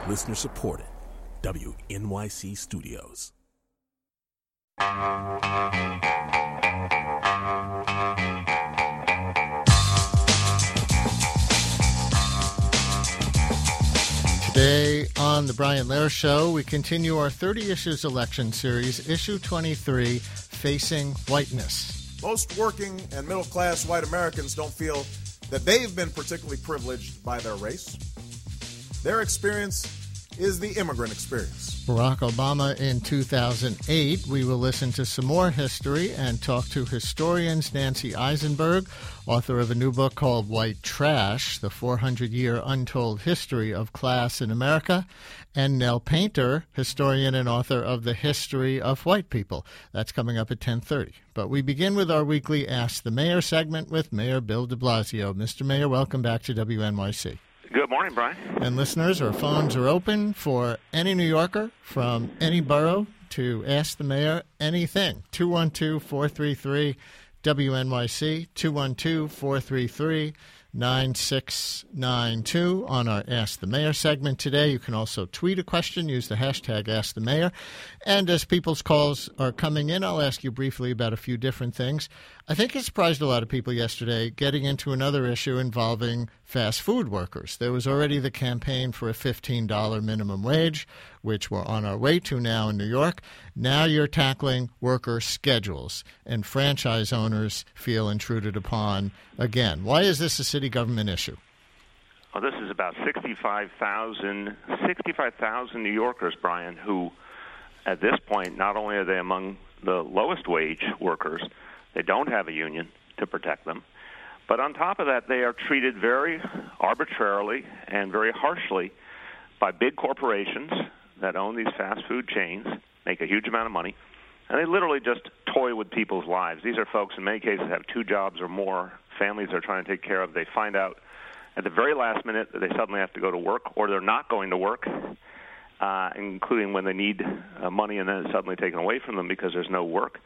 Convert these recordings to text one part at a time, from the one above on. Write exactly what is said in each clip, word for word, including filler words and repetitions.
Listener supported. W N Y C Studios. Today on The Brian Lehrer Show, we continue our thirty Issues election series, Issue twenty-three, Facing Whiteness. Most working and middle-class white Americans don't feel that they've been particularly privileged by their race. Their experience is the immigrant experience. Barack Obama in two thousand eight. We will listen to some more history and talk to historians Nancy Eisenberg, author of a new book called White Trash, The four hundred year Untold History of Class in America, and Nell Painter, historian and author of The History of White People. That's coming up at ten thirty. But we begin with our weekly Ask the Mayor segment with Mayor Bill de Blasio. Mister Mayor, welcome back to W N Y C. Good morning, Brian. And listeners, our phones are open for any New Yorker from any borough to ask the mayor anything. two one two, four three three, W N Y C, two one two, four three three, nine six nine two on our Ask the Mayor segment today. You can also tweet a question, use the hashtag Ask the Mayor. And as people's calls are coming in, I'll ask you briefly about a few different things. I think it surprised a lot of people yesterday getting into another issue involving fast food workers. There was already the campaign for a fifteen dollars minimum wage, which we're on our way to now in New York. Now you're tackling worker schedules, and franchise owners feel intruded upon again. Why is this a city government issue? Well, this is about sixty-five thousand sixty-five thousand New Yorkers, Brian, who at this point, not only are they among the lowest wage workers, they don't have a union to protect them, but on top of that, they are treated very arbitrarily and very harshly by big corporations that own these fast food chains, make a huge amount of money, and they literally just toy with people's lives. These are folks, in many cases, have two jobs or more, families they're trying to take care of. They find out at the very last minute that they suddenly have to go to work, or they're not going to work, uh, including when they need uh, money and then it's suddenly taken away from them because there's no work.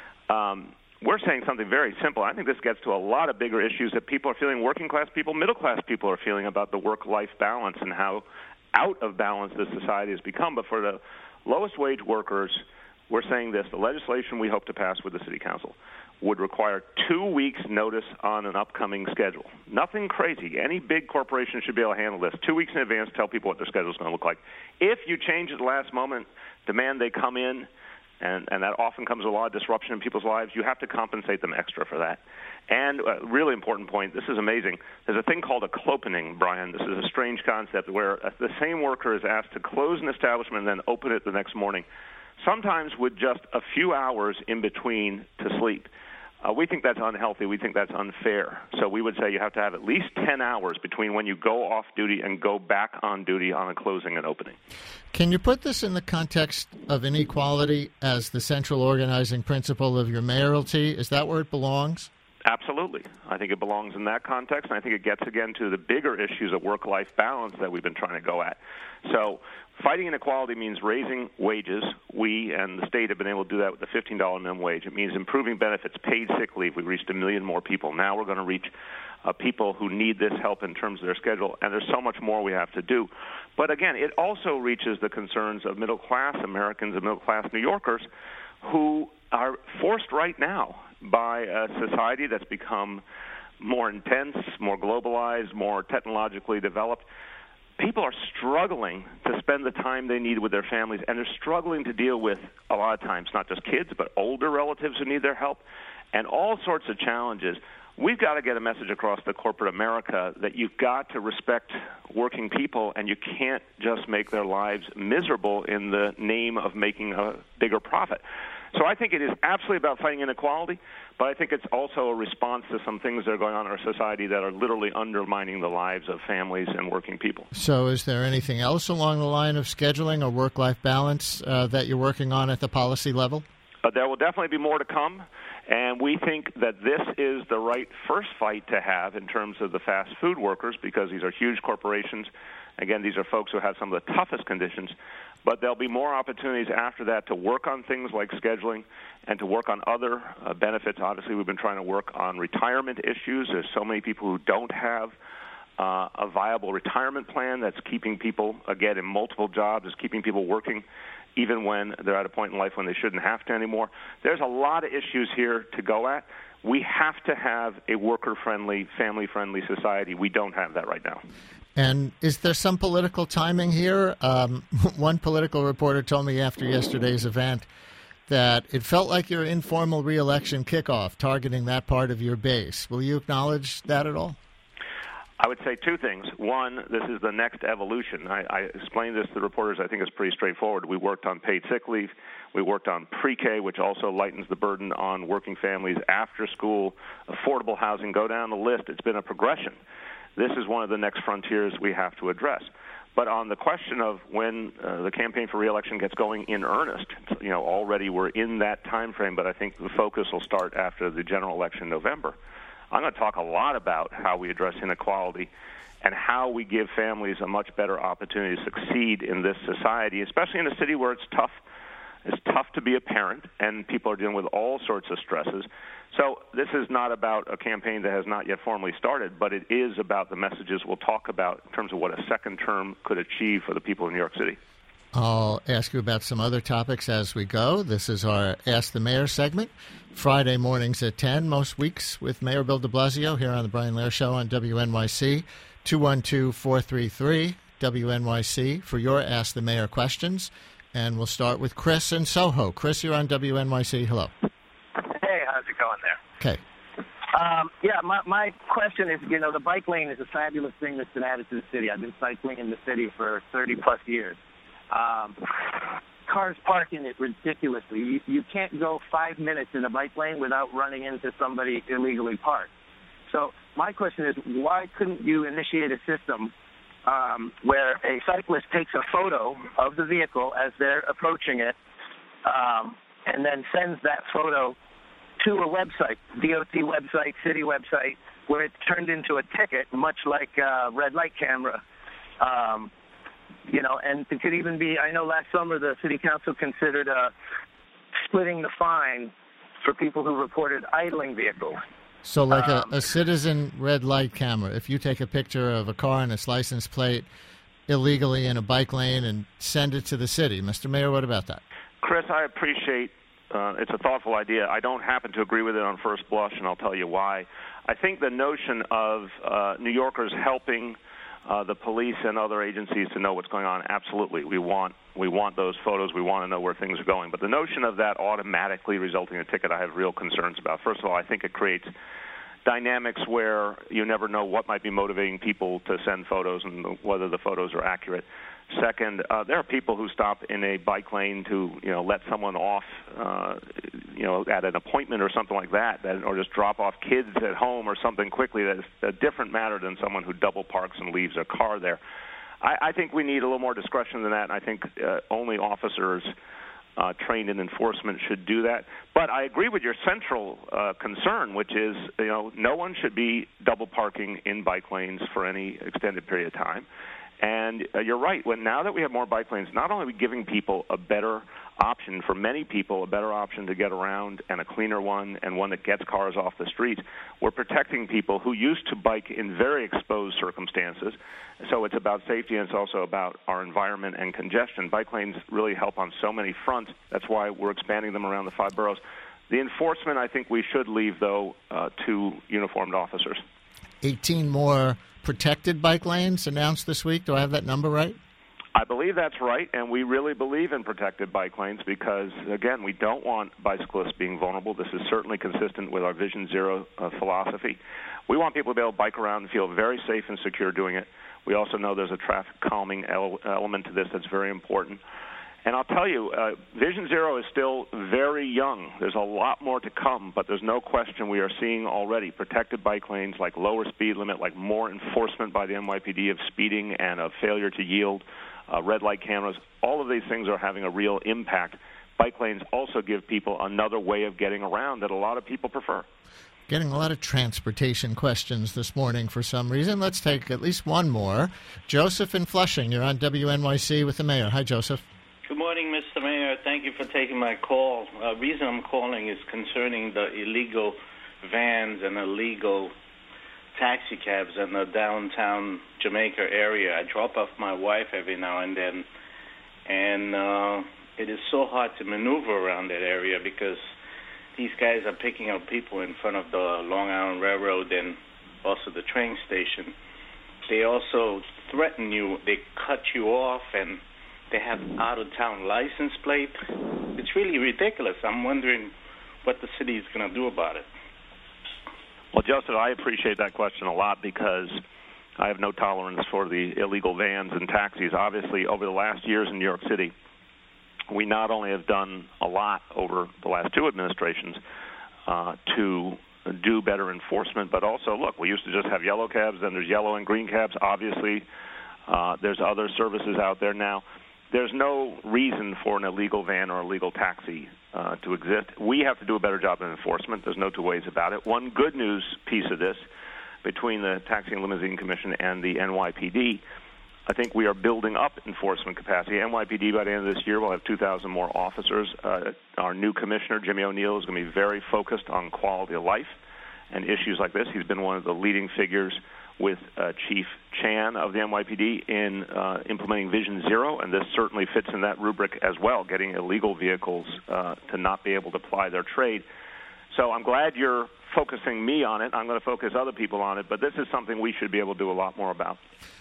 Um, we're saying something very simple. I think this gets to a lot of bigger issues that people are feeling, working-class people, middle-class people are feeling about the work-life balance and how out of balance this society has become. But for the lowest wage workers, we're saying this: the legislation we hope to pass with the City Council would require two weeks' notice on an upcoming schedule. Nothing crazy. Any big corporation should be able to handle this. Two weeks in advance, tell people what their schedule is going to look like. If you change at the last moment, demand they come in, and, and that often comes with a lot of disruption in people's lives, you have to compensate them extra for that. And a really important point, this is amazing, there's a thing called a clopening, Brian. This is a strange concept where the same worker is asked to close an establishment and then open it the next morning, sometimes with just a few hours in between to sleep. Uh, we think that's unhealthy. We think that's unfair. So we would say you have to have at least ten hours between when you go off duty and go back on duty on a closing and opening. Can you put this in the context of inequality as the central organizing principle of your mayoralty? Is that where it belongs? Absolutely. I think it belongs in that context, and I think it gets, again, to the bigger issues of work-life balance that we've been trying to go at. So fighting inequality means raising wages. We and the state have been able to do that with the fifteen dollars minimum wage. It means improving benefits, paid sick leave. We reached a million more people. Now we're going to reach uh, people who need this help in terms of their schedule, and there's so much more we have to do. But, again, it also reaches the concerns of middle-class Americans and middle-class New Yorkers who are forced right now by a society that's become more intense, more globalized, more technologically developed. People are struggling to spend the time they need with their families, and they're struggling to deal with, a lot of times, not just kids, but older relatives who need their help, and all sorts of challenges. We've got to get a message across to corporate America that you've got to respect working people, and you can't just make their lives miserable in the name of making a bigger profit. So I think it is absolutely about fighting inequality, but I think it's also a response to some things that are going on in our society that are literally undermining the lives of families and working people. So is there anything else along the line of scheduling or work-life balance uh, that you're working on at the policy level? Uh, there will definitely be more to come, and we think that this is the right first fight to have in terms of the fast food workers, because these are huge corporations. Again, these are folks who have some of the toughest conditions. But there'll be more opportunities after that to work on things like scheduling and to work on other uh, benefits. Obviously, we've been trying to work on retirement issues. There's so many people who don't have uh, a viable retirement plan that's keeping people, again, in multiple jobs, is keeping people working even when they're at a point in life when they shouldn't have to anymore. There's a lot of issues here to go at. We have to have a worker-friendly, family-friendly society. We don't have that right now. And is there some political timing here? Um, one political reporter told me after yesterday's event that it felt like your informal reelection kickoff, targeting that part of your base. Will you acknowledge that at all? I would say two things. One, this is the next evolution. I, I explained this to the reporters. I think it's pretty straightforward. We worked on paid sick leave. We worked on pre-K, which also lightens the burden on working families, after school, affordable housing. Go down the list. It's been a progression. This is one of the next frontiers we have to address. But on the question of when uh, the campaign for re-election gets going in earnest, you know, already we're in that time frame, but I think the focus will start after the general election in November. I'm going to talk a lot about how we address inequality and how we give families a much better opportunity to succeed in this society, especially in a city where it's tough. It's tough to be a parent, and people are dealing with all sorts of stresses. So this is not about a campaign that has not yet formally started, but it is about the messages we'll talk about in terms of what a second term could achieve for the people of New York City. I'll ask you about some other topics as we go. This is our Ask the Mayor segment, Friday mornings at ten, most weeks with Mayor Bill de Blasio here on the Brian Lehrer Show on W N Y C, two one two, four three three, W N Y C for your Ask the Mayor questions. And we'll start with Chris in Soho. Chris, you're on W N Y C. Hello. Hey, how's it going there? Okay. Um, yeah, my, my question is, you know, the bike lane is a fabulous thing that's been added to the city. I've been cycling in the city for thirty-plus years. Um, cars park in it ridiculously. You, you can't go five minutes in a bike lane without running into somebody illegally parked. So my question is, why couldn't you initiate a system um, where a cyclist takes a photo of the vehicle as they're approaching it um, and then sends that photo to a website, D O T website, city website, where it's turned into a ticket, much like a red light camera. Um, you know, and it could even be, I know last summer the city council considered uh, splitting the fine for people who reported idling vehicles. So like um, a, a citizen red light camera, if you take a picture of a car and its license plate illegally in a bike lane and send it to the city. Mister Mayor, what about that? Chris, I appreciate uh, it's a thoughtful idea. I don't happen to agree with it on first blush, and I'll tell you why. I think the notion of uh, New Yorkers helping uh, the police and other agencies to know what's going on, absolutely. We want we want those photos. We want to know where things are going. But the notion of that automatically resulting in a ticket, I have real concerns about. First of all, I think it creates dynamics where you never know what might be motivating people to send photos and whether the photos are accurate. Second, uh, there are people who stop in a bike lane to, you know, let someone off, uh, you know, at an appointment or something like that, that, or just drop off kids at home or something quickly. That is a different matter than someone who double parks and leaves a car there. I, I think we need a little more discretion than that, and I think uh, only officers uh, trained in enforcement should do that. But I agree with your central uh, concern, which is, you know, no one should be double parking in bike lanes for any extended period of time. And uh, you're right. When now that we have more bike lanes, not only are we giving people a better option, for many people, a better option to get around and a cleaner one and one that gets cars off the street, we're protecting people who used to bike in very exposed circumstances. So it's about safety, and it's also about our environment and congestion. Bike lanes really help on so many fronts. That's why we're expanding them around the five boroughs. The enforcement, I think we should leave, though, uh, to uniformed officers. eighteen more protected bike lanes announced this week. Do I have that number right? I believe that's right, and we really believe in protected bike lanes because, again, we don't want bicyclists being vulnerable. This is certainly consistent with our Vision Zero uh, philosophy. We want people to be able to bike around and feel very safe and secure doing it. We also know there's a traffic calming ele- element to this that's very important. And I'll tell you, uh, Vision Zero is still very young. There's a lot more to come, but there's no question we are seeing already protected bike lanes, like lower speed limit, like more enforcement by the N Y P D of speeding and of failure to yield, uh, red light cameras. All of these things are having a real impact. Bike lanes also give people another way of getting around that a lot of people prefer. Getting a lot of transportation questions this morning for some reason. Let's take at least one more. Joseph in Flushing, you're on W N Y C with the mayor. Hi, Joseph. Good morning, Mister Mayor. Thank you for taking my call. The uh, reason I'm calling is concerning the illegal vans and illegal taxi cabs in the downtown Jamaica area. I drop off my wife every now and then, and uh, it is so hard to maneuver around that area because these guys are picking up people in front of the Long Island Railroad and also the train station. They also threaten you. They cut you off, and they have out-of-town license plate. It's really ridiculous. I'm wondering what the city is going to do about it. Well, Joseph, I appreciate that question a lot because I have no tolerance for the illegal vans and taxis. Obviously, over the last years in New York City, we not only have done a lot over the last two administrations uh, to do better enforcement, but also, look, we used to just have yellow cabs, then there's yellow and green cabs. Obviously, uh, there's other services out there now. There's no reason for an illegal van or illegal taxi uh, to exist. We have to do a better job of enforcement. There's no two ways about it. One good news piece of this, between the Taxi and Limousine Commission and the N Y P D, I think we are building up enforcement capacity. N Y P D, by the end of this year, will have two thousand more officers. Uh, our new commissioner, Jimmy O'Neill, is going to be very focused on quality of life and issues like this. He's been one of the leading figures with uh, Chief Chan of the N Y P D in uh, implementing Vision Zero, and this certainly fits in that rubric as well, getting illegal vehicles uh, to not be able to ply their trade. So I'm glad you're focusing me on it. I'm going to focus other people on it, but this is something we should be able to do a lot more about.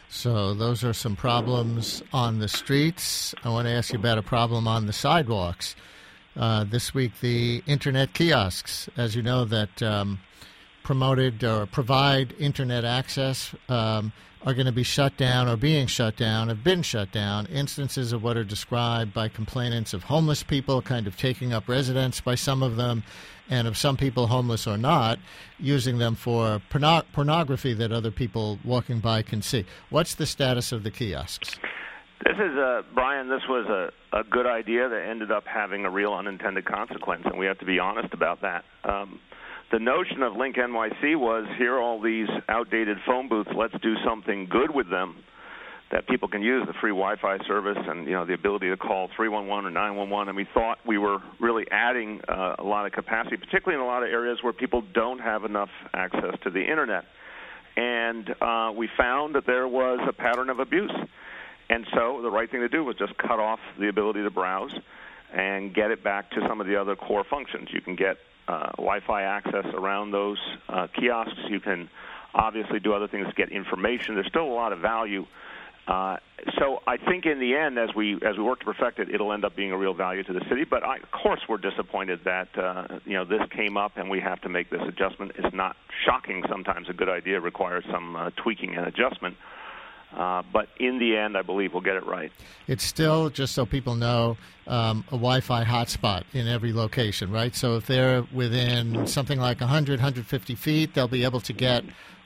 So those are some problems on the streets. I want to ask you about a problem on the sidewalks. Uh, this week, the Internet kiosks, as you know, that um, promoted or provide Internet access um, are going to be shut down or being shut down, have been shut down. Instances of what are described by complainants of homeless people kind of taking up residence by some of them, and of some people, homeless or not, using them for porno- pornography that other people walking by can see. What's the status of the kiosks? This is, a, Brian, this was a, a good idea that ended up having a real unintended consequence, and we have to be honest about that. Um, the notion of Link N Y C was, here are all these outdated phone booths, let's do something good with them that people can use, the free Wi-Fi service and, you know, the ability to call three one one or nine one one. And we thought we were really adding uh, a lot of capacity, particularly in a lot of areas where people don't have enough access to the Internet. And uh, we found that there was a pattern of abuse. And so the right thing to do was just cut off the ability to browse and get it back to some of the other core functions. You can get uh, Wi-Fi access around those uh, kiosks. You can obviously do other things to get information. There's still a lot of value. Uh, so I think in the end, as we as we work to perfect it, it'll end up being a real value to the city. But I, of course, we're disappointed that uh, you know this came up and we have to make this adjustment. It's not shocking. Sometimes a good idea requires some uh, tweaking and adjustment. Uh, but in the end, I believe we'll get it right. It's still, just so people know, um, a Wi-Fi hotspot in every location, right? So if they're within something like one hundred, one hundred fifty feet, they'll be able to get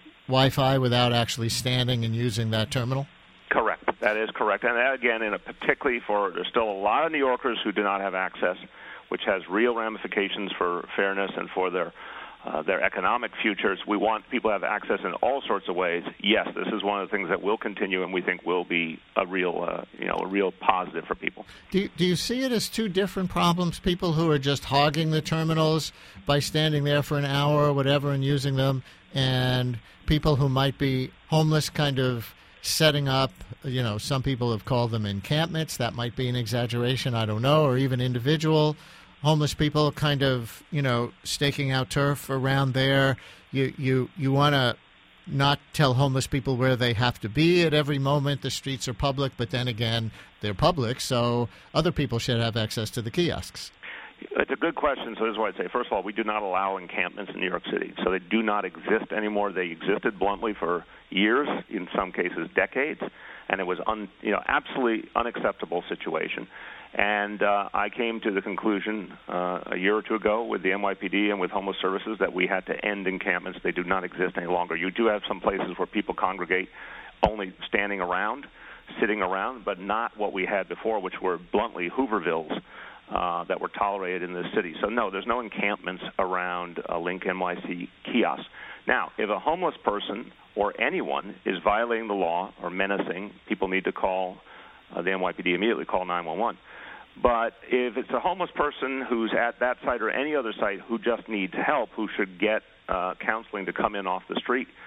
Wi-Fi without actually standing and using that terminal? Correct. That is correct. And that, again, in a particularly for, there's still a lot of New Yorkers who do not have access, which has real ramifications for fairness and for their uh, their economic futures. We want people to have access in all sorts of ways. Yes, this is one of the things that will continue and we think will be a real, uh, you know, a real positive for people. Do you, do you see it as two different problems? People who are just hogging the terminals by standing there for an hour or whatever and using them, and people who might be homeless kind of setting up, you know, some people have called them encampments. That might be an exaggeration, I don't know, or even individual homeless people kind of, you know, staking out turf around there. You you you want to not tell homeless people where they have to be at every moment. The streets are public, but then again, they're public, so other people should have access to the kiosks. It's a good question. So this is what I'd say. First of all, we do not allow encampments in New York City. So they do not exist anymore. They existed bluntly for years, in some cases decades, and it was un, you know, absolutely unacceptable situation. And uh, I came to the conclusion uh, a year or two ago with the N Y P D and with Homeless Services that we had to end encampments. They do not exist any longer. You do have some places where people congregate only standing around, sitting around, but not what we had before, which were bluntly Hoovervilles. Uh, that were tolerated in this city. So, no, there's no encampments around uh, Link N Y C kiosks. Now, if a homeless person or anyone is violating the law or menacing, people need to call uh, the N Y P D immediately, call nine one one. But if it's a homeless person who's at that site or any other site who just needs help, who should get uh, counseling to come in off the street,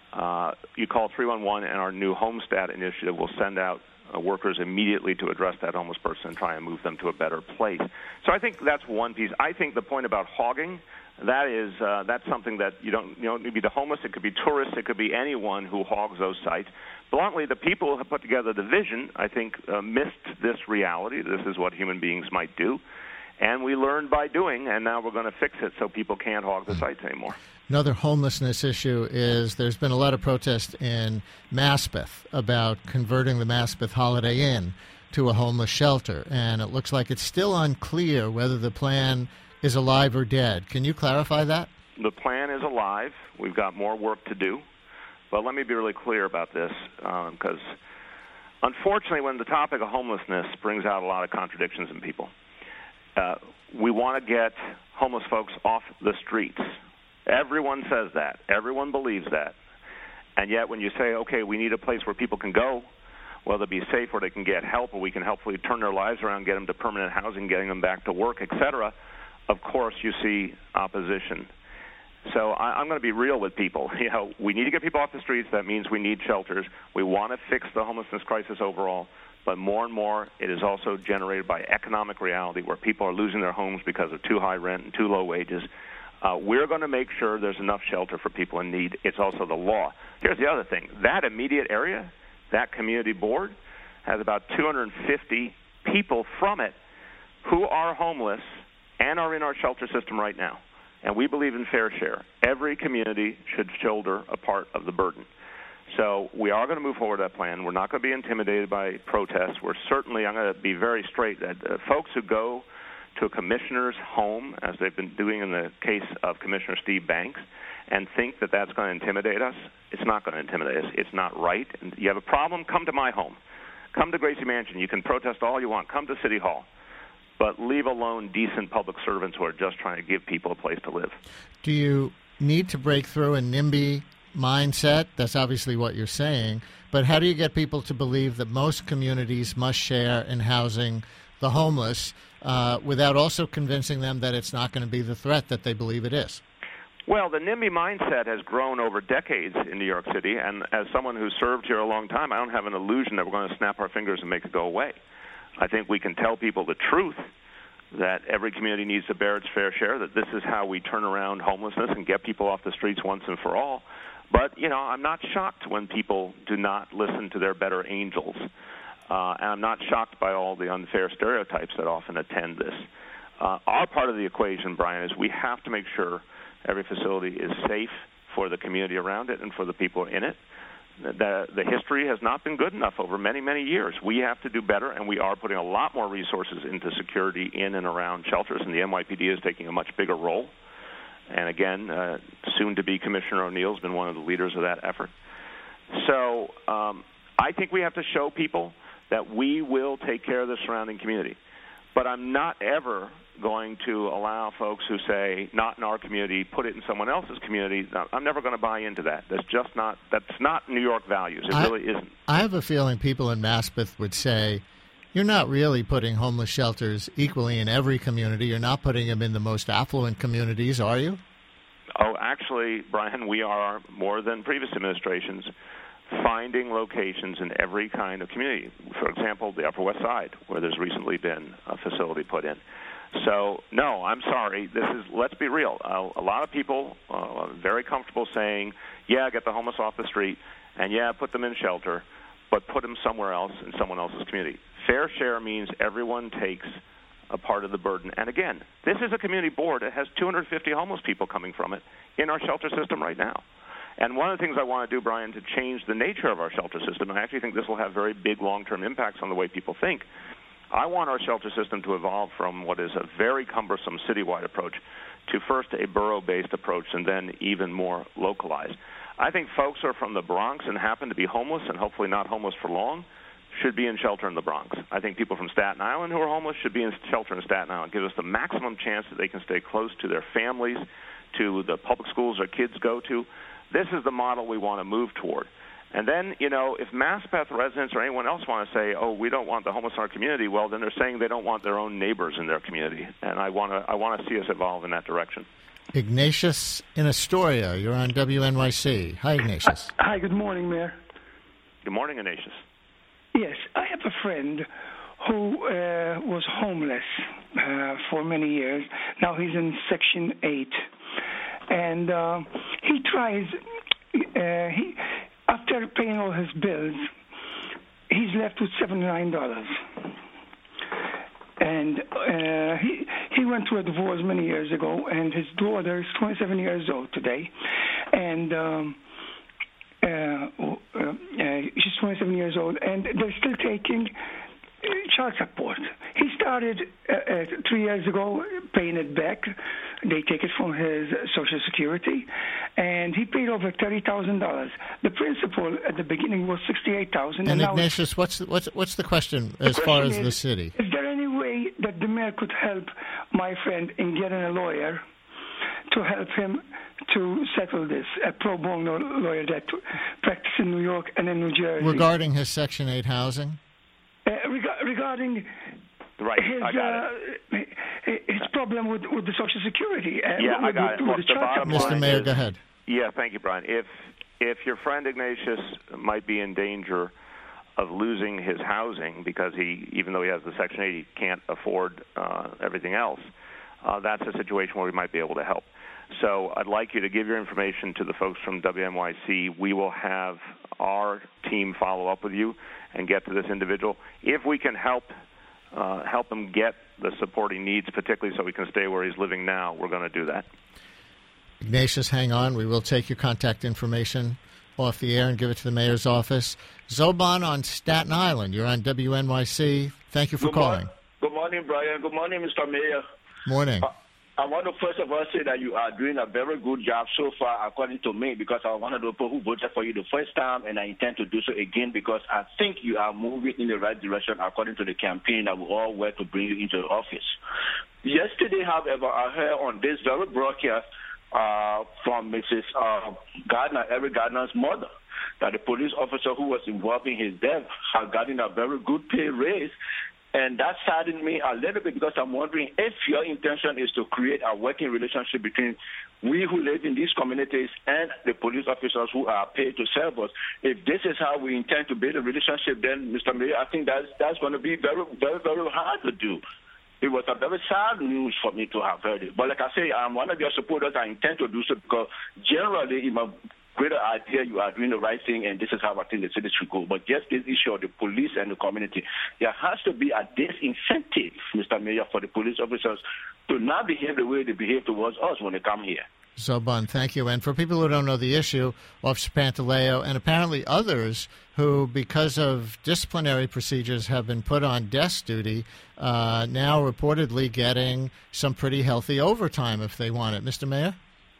uh, you call three one one, and our new Homestat initiative will send out uh, workers immediately to address that homeless person and try and move them to a better place. So I think that's one piece. I think the point about hogging, that is uh, that's something that you don't you don't need to be the homeless. It could be tourists. It could be anyone who hogs those sites. Bluntly, the people who have put together the vision, I think, uh, missed this reality. This is what human beings might do. And we learned by doing, and now we're going to fix it so people can't hog the sites anymore. Another homelessness issue is there's been a lot of protest in Maspeth about converting the Maspeth Holiday Inn to a homeless shelter, and it looks like it's still unclear whether the plan is alive or dead. Can you clarify that? The plan is alive. We've got more work to do. But let me be really clear about this, because um, unfortunately when the topic of homelessness brings out a lot of contradictions in people, uh, we want to get homeless folks off the streets. Everyone says that. Everyone believes that. And yet when you say, okay, we need a place where people can go, well, they'll be safe, where they can get help, or we can hopefully turn their lives around, get them to permanent housing, getting them back to work, et cetera, of course you see opposition. So I, I'm going to be real with people. You know, we need to get people off the streets. That means we need shelters. We want to fix the homelessness crisis overall. But more and more, it is also generated by economic reality where people are losing their homes because of too high rent and too low wages. Uh, we're going to make sure there's enough shelter for people in need. It's also the law. Here's the other thing. That immediate area, that community board, has about two hundred fifty people from it who are homeless and are in our shelter system right now. And we believe in fair share. Every community should shoulder a part of the burden. So we are going to move forward that plan. We're not going to be intimidated by protests. We're certainly, I'm going to be very straight, that uh, folks who go to a commissioner's home, as they've been doing in the case of Commissioner Steve Banks, and think that that's going to intimidate us, it's not going to intimidate us. It's not right. And you have a problem, come to my home. Come to Gracie Mansion. You can protest all you want. Come to City Hall. But leave alone decent public servants who are just trying to give people a place to live. Do you need to break through a NIMBY mindset? That's obviously what you're saying. But how do you get people to believe that most communities must share in housing the homeless uh, without also convincing them that it's not going to be the threat that they believe it is? Well, the NIMBY mindset has grown over decades in New York City, and as someone who served here a long time, I don't have an illusion that we're going to snap our fingers and make it go away. I think we can tell people the truth, that every community needs to bear its fair share, that this is how we turn around homelessness and get people off the streets once and for all. But, you know, I'm not shocked when people do not listen to their better angels. Uh, and I'm not shocked by all the unfair stereotypes that often attend this. Uh, our part of the equation, Brian, is we have to make sure every facility is safe for the community around it and for the people in it. The, the history has not been good enough over many, many years. We have to do better, and we are putting a lot more resources into security in and around shelters, and the N Y P D is taking a much bigger role. And again, uh, soon-to-be Commissioner O'Neill has been one of the leaders of that effort. So um, I think we have to show people that we will take care of the surrounding community. But I'm not ever going to allow folks who say, not in our community, put it in someone else's community. I'm never going to buy into that. That's just not, that's not New York values. It I, really isn't. I have a feeling people in Maspeth would say, you're not really putting homeless shelters equally in every community. You're not putting them in the most affluent communities, are you? Oh, actually, Brian, we are, more than previous administrations, finding locations in every kind of community. For example, the Upper West Side, where there's recently been a facility put in. So, no, I'm sorry. This is, let's be real. Uh, a lot of people uh, are very comfortable saying, yeah, get the homeless off the street, and yeah, put them in shelter, but put them somewhere else in someone else's community. Fair share means everyone takes a part of the burden. And again, this is a community board that has two hundred fifty homeless people coming from it in our shelter system right now. And one of the things I want to do, Brian, to change the nature of our shelter system, and I actually think this will have very big long-term impacts on the way people think, I want our shelter system to evolve from what is a very cumbersome citywide approach to first a borough-based approach and then even more localized. I think folks who are from the Bronx and happen to be homeless and hopefully not homeless for long should be in shelter in the Bronx. I think people from Staten Island who are homeless should be in shelter in Staten Island. It gives us the maximum chance that they can stay close to their families, to the public schools their kids go to. This is the model we want to move toward. And then, you know, if Maspeth residents or anyone else want to say, oh, we don't want the homeless in our community, well, then they're saying they don't want their own neighbors in their community. And I want to I want to see us evolve in that direction. Ignatius in Astoria, you're on W N Y C. Hi, Ignatius. Hi, good morning, Mayor. Good morning, Ignatius. Yes, I have a friend who uh, was homeless uh, for many years. Now he's in Section eight. And uh, he tries, uh, he after paying all his bills, he's left with seventy-nine dollars. And uh, he he went through a divorce many years ago, and his daughter is twenty-seven years old today. And um, uh, uh, uh, she's twenty-seven years old, and they're still taking uh, child support. He started uh, uh, three years ago paying it back. They take it from his Social Security, and he paid over thirty thousand dollars. The principal at the beginning was sixty-eight thousand dollars. And, and Ignatius, what's the, what's what's the question as the far question as is, the city? Is there any way that the mayor could help my friend in getting a lawyer to help him to settle this, a pro bono lawyer that practices in New York and in New Jersey? Regarding his Section eight housing? Uh, reg- regarding right, his, I got uh, it. his problem with, with the Social Security. Uh, Yeah, with, I got with, it. with Look, the the child bottom support. Mister line Mayor, is- go ahead. Yeah, thank you, Brian. If if your friend Ignatius might be in danger of losing his housing because he, even though he has the Section eight, he can't afford uh, everything else, uh, that's a situation where we might be able to help. So I'd like you to give your information to the folks from W N Y C. We will have our team follow up with you and get to this individual. If we can help uh, help him get the support he needs, particularly so he can stay where he's living now, we're going to do that. Ignatius, hang on. We will take your contact information off the air and give it to the mayor's office. Zoban on Staten Island. You're on W N Y C. Thank you for Good calling. Mor- Good morning, Brian. Good morning, Mister Mayor. Morning. Uh, I want to first of all say that you are doing a very good job so far, according to me, because I'm one of the people who voted for you the first time, and I intend to do so again because I think you are moving in the right direction according to the campaign that we all work to bring you into the office. Yesterday, however, I heard on this very broadcast uh, from Missus Uh, Gardner, Eric Gardner's mother, that the police officer who was involved in his death had gotten a very good pay raise. And that saddened me a little bit because I'm wondering if your intention is to create a working relationship between we who live in these communities and the police officers who are paid to serve us. If this is how we intend to build a relationship, then, Mister Mayor, I think that's, that's going to be very, very, very hard to do. It was a very sad news for me to have heard it. But like I say, I'm one of your supporters. I intend to do so because generally, in my greater idea, you are doing the right thing, and this is how I think the city should go. But just this issue of the police and the community, there has to be a disincentive, Mister Mayor, for the police officers to not behave the way they behave towards us when they come here. Zoban, thank you. And for people who don't know the issue, Officer Pantaleo and apparently others who, because of disciplinary procedures, have been put on desk duty, uh, now reportedly getting some pretty healthy overtime if they want it. Mister Mayor?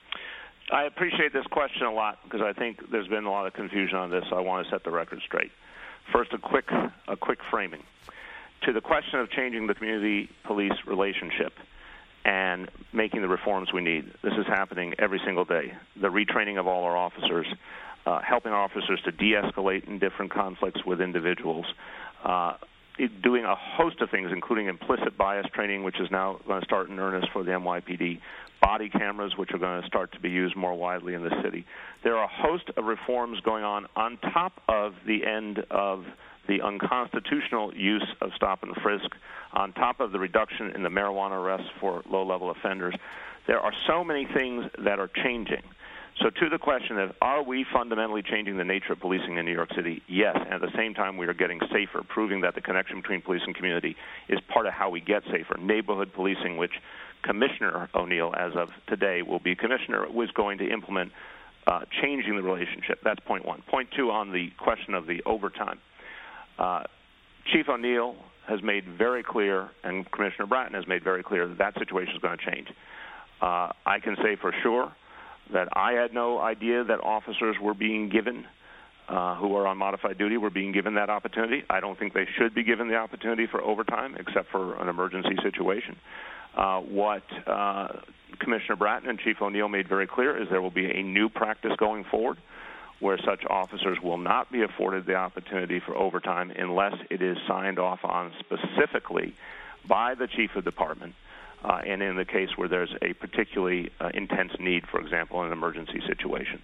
I appreciate this question a lot because I think there's been a lot of confusion on this, so I want to set the record straight. First, a quick, a quick framing. To the question of changing the community-police relationship and making the reforms we need, this is happening every single day. The retraining of all our officers, uh, helping our officers to de-escalate in different conflicts with individuals, uh, doing a host of things, including implicit bias training, which is now going to start in earnest for the N Y P D, body cameras, which are going to start to be used more widely in the city. There are a host of reforms going on on top of the end of the unconstitutional use of stop and frisk, on top of the reduction in the marijuana arrests for low-level offenders. There are so many things that are changing. So to the question of are we fundamentally changing the nature of policing in New York City? Yes, and at the same time we are getting safer, proving that the connection between police and community is part of how we get safer. Neighborhood policing, which Commissioner O'Neill, as of today, will be commissioner, was going to implement uh, changing the relationship. That's point one. Point two on the question of the overtime. Uh, Chief O'Neill has made very clear, and Commissioner Bratton has made very clear, that that situation is going to change. Uh, I can say for sure that I had no idea that officers were being given, uh, who are on modified duty, were being given that opportunity. I don't think they should be given the opportunity for overtime, except for an emergency situation. Uh, what uh, Commissioner Bratton and Chief O'Neill made very clear is there will be a new practice going forward where such officers will not be afforded the opportunity for overtime unless it is signed off on specifically by the chief of department uh, and in the case where there's a particularly uh, intense need, for example, in an emergency situation.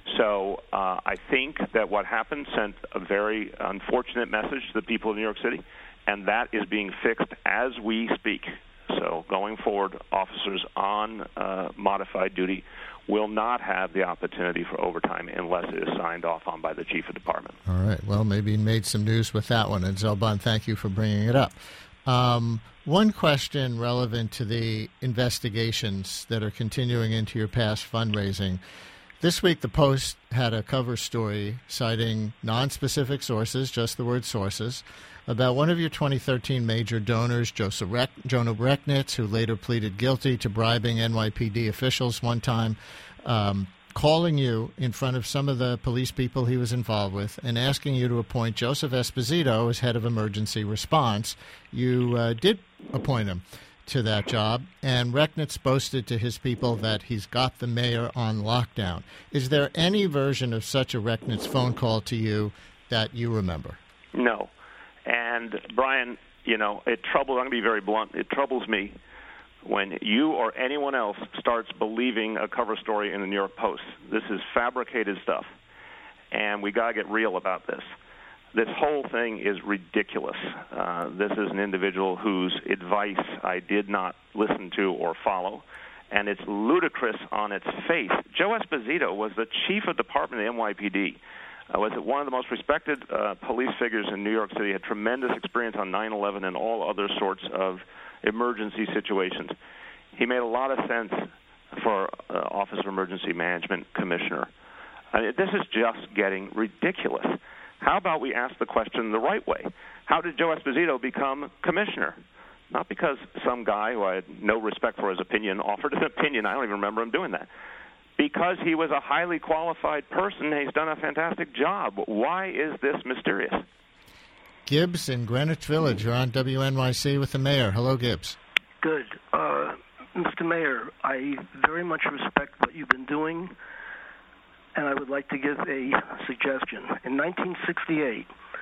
So uh, I think that what happened sent a very unfortunate message to the people of New York City, and that is being fixed as we speak. So going forward, officers on uh, modified duty will not have the opportunity for overtime unless it is signed off on by the chief of department. All right. Well, maybe you made some news with that one. And Zalban, thank you for bringing it up. Um, one question relevant to the investigations that are continuing into your past fundraising. This week, the Post had a cover story citing non-specific sources, just the word sources, about one of your twenty thirteen major donors, Joseph Rek- Jonah Rechnitz, who later pleaded guilty to bribing N Y P D officials one time, um, calling you in front of some of the police people he was involved with and asking you to appoint Joseph Esposito as head of emergency response. You uh, did appoint him to that job, and Rechnitz boasted to his people that he's got the mayor on lockdown. Is there any version of such a Rechnitz phone call to you that you remember? No. And, Brian, you know, it troubles, I'm going to be very blunt, it troubles me when you or anyone else starts believing a cover story in the New York Post. This is fabricated stuff, and we got to get real about this. This whole thing is ridiculous. Uh, this is an individual whose advice I did not listen to or follow, and it's ludicrous on its face. Joe Esposito was the chief of department of the N Y P D. Uh, was one of the most respected uh, police figures in New York City, had tremendous experience on nine eleven and all other sorts of emergency situations. He made a lot of sense for uh, Office of Emergency Management Commissioner. I mean, this is just getting ridiculous. How about we ask the question the right way? How did Joe Esposito become commissioner? Not because some guy who I had no respect for his opinion offered an opinion. I don't even remember him doing that. Because he was a highly qualified person. He's done a fantastic job. Why is this mysterious? Gibbs in Greenwich Village. You're on W N Y C with the mayor. Hello, Gibbs. Good. Uh, Mister Mayor, I very much respect what you've been doing, and I would like to give a suggestion. In nineteen sixty-eight,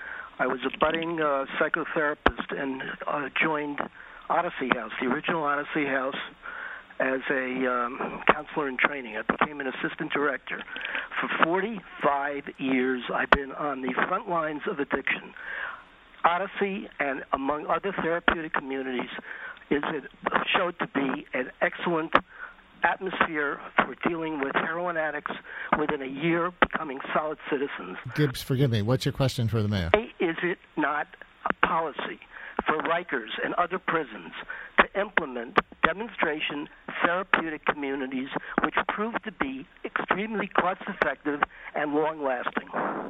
I was a budding uh, psychotherapist and uh, joined Odyssey House, the original Odyssey House, as a um, counselor in training. I became an assistant director. For forty-five years, I've been on the front lines of addiction. Odyssey, and among other therapeutic communities, is it showed to be an excellent atmosphere for dealing with heroin addicts within a year becoming solid citizens. Gibbs, forgive me. What's your question for the mayor? Is it not a policy for Rikers and other prisons to implement demonstration therapeutic communities which prove to be extremely cost-effective and long-lasting?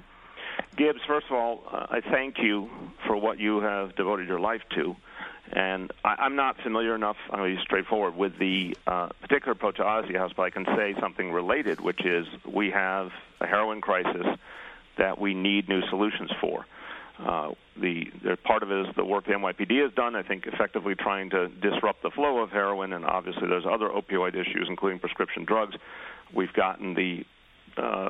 Gibbs, first of all, uh, I thank you for what you have devoted your life to. And I, I'm not familiar enough, I'm going to be straightforward, with the uh, particular approach to Odyssey House, but I can say something related, which is we have a heroin crisis that we need new solutions for. Uh, the, the part of it is the work the N Y P D has done, I think, effectively trying to disrupt the flow of heroin, and obviously there's other opioid issues, including prescription drugs. We've gotten the uh,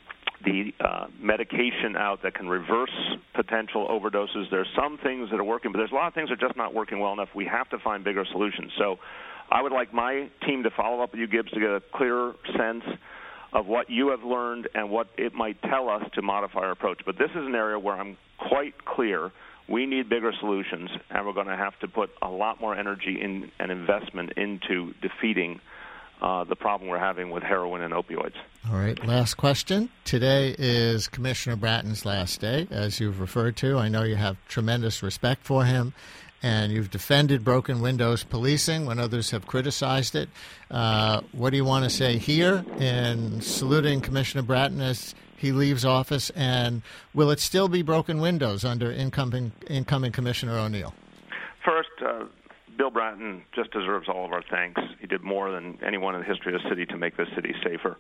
the uh, medication out that can reverse potential overdoses. There's some things that are working, but there's a lot of things that are just not working well enough. We have to find bigger solutions. So I would like my team to follow up with you, Gibbs, to get a clearer sense of what you have learned and what it might tell us to modify our approach. But this is an area where I'm quite clear we need bigger solutions, and we're going to have to put a lot more energy in, and investment into defeating uh, the problem we're having with heroin and opioids. All right, last question. Today is Commissioner Bratton's last day, as you've referred to. I know you have tremendous respect for him, and you've defended broken windows policing when others have criticized it. Uh, what do you want to say here in saluting Commissioner Bratton as he leaves office, and will it still be broken windows under incoming incoming Commissioner O'Neill? First, uh, Bill Bratton just deserves all of our thanks. He did more than anyone in the history of the city to make this city safer,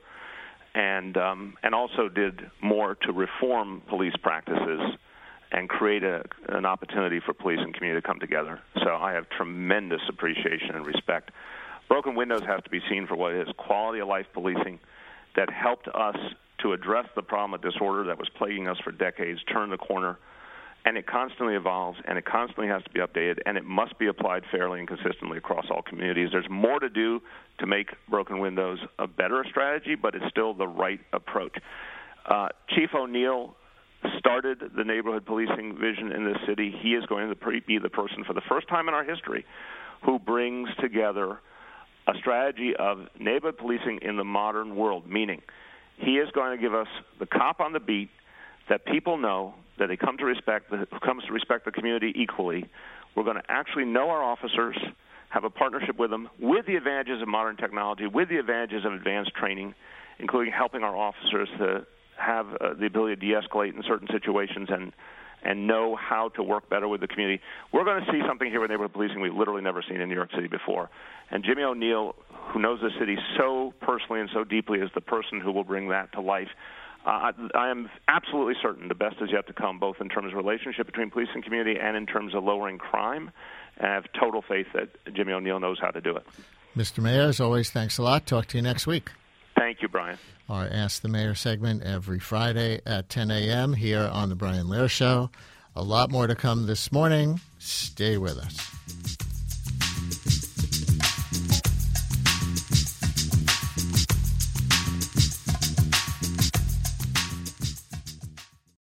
and um, and also did more to reform police practices and create a, an opportunity for police and community to come together. So I have tremendous appreciation and respect. Broken windows have to be seen for what it is, quality of life policing that helped us to address the problem of disorder that was plaguing us for decades, turn the corner, and it constantly evolves, and it constantly has to be updated, and it must be applied fairly and consistently across all communities. There's more to do to make broken windows a better strategy, but it's still the right approach. Uh, Chief O'Neill started the neighborhood policing vision in this city. He is going to be the person for the first time in our history who brings together a strategy of neighborhood policing in the modern world, meaning he is going to give us the cop on the beat that people know, that they come to respect, that comes to respect the community equally. We're going to actually know our officers, have a partnership with them, with the advantages of modern technology, with the advantages of advanced training, including helping our officers to have uh, the ability to de-escalate in certain situations and and know how to work better with the community. We're going to see something here with neighborhood policing we've literally never seen in New York City before. And Jimmy O'Neill, who knows the city so personally and so deeply, is the person who will bring that to life. Uh, I am absolutely certain the best is yet to come, both in terms of relationship between police and community and in terms of lowering crime. And I have total faith that Jimmy O'Neill knows how to do it. Mister Mayor, as always, thanks a lot. Talk to you next week. Thank you, Brian. Our Ask the Mayor segment every Friday at ten a.m. here on The Brian Lehrer Show. A lot more to come this morning. Stay with us.